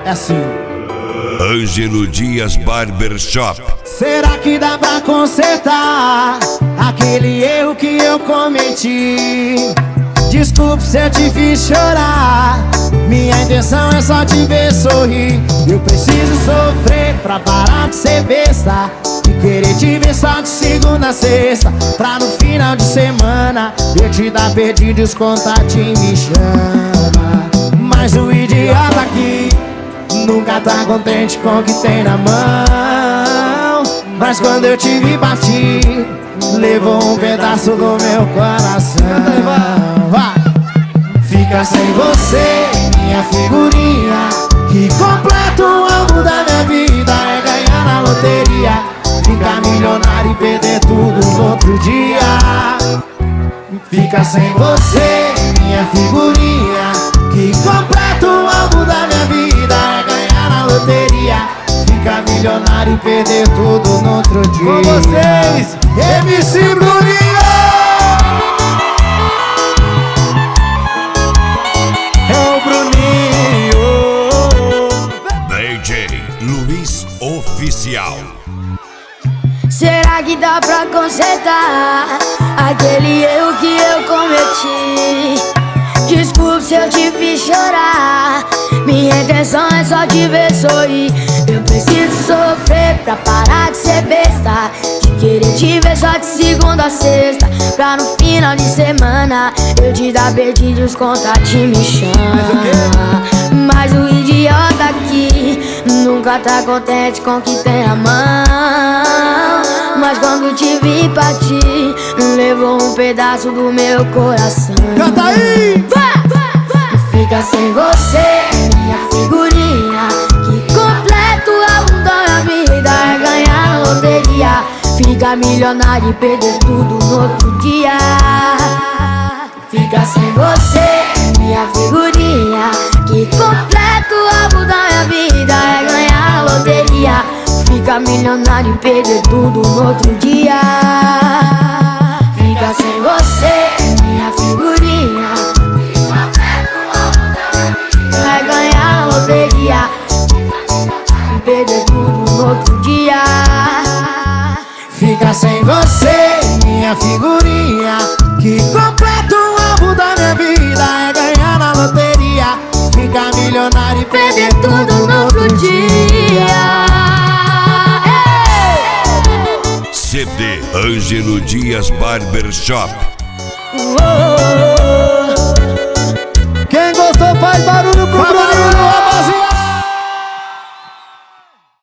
É assim. Ângelo Dias Barbershop. Será que dá pra consertar aquele erro que eu cometi? Desculpe se eu te fiz chorar, minha intenção é só te ver sorrir. Eu preciso sofrer pra parar de ser besta, de querer te ver só de segunda a sexta, pra no final de semana eu te dar perdido e os contatos me chama. Mas o idiota aqui nunca tá contente com o que tem na mão. Mas quando eu te vi partir, levou um pedaço do meu coração. Vai! Fica sem você, minha figurinha, que completa o alvo da minha vida é ganhar na loteria, ficar milionário e perder tudo no outro dia. Fica sem você, minha figurinha, que completa o alvo da minha vida é ganhar na loteria, ficar milionário e perder tudo no outro dia. Com vocês, MC Bruninho! Oficial. Será que dá pra consertar aquele erro que eu cometi? Desculpe se eu te fiz chorar, minha intenção é só te ver sorrir. Eu preciso sofrer pra parar de ser besta, de querer te ver só de segunda a sexta, pra no final de semana eu te dar perdido e os contatos me chamam. Mas o idiota aqui nunca tá contente com o que tem na mão. Mas quando te vi partir, levou um pedaço do meu coração. Canta aí! Fica sem você, minha figurinha, que completa o álbum da minha vida é ganhar na loteria, ficar milionário e perder tudo no outro dia. Fica sem você, minha figurinha, que completa o álbum da minha vida é ganhar na loteria, ficar milionário e perder tudo no outro dia. Fica sem você, minha figurinha, que completa o álbum da minha vida é ganhar na loteria, e perder tudo no outro dia. Fica sem você, minha figurinha, que completa o alvo da minha vida é ganhar na loteria, ficar milionário e perder tudo no outro dia. CD Ângelo Dias Barbershop. Oh, oh, oh.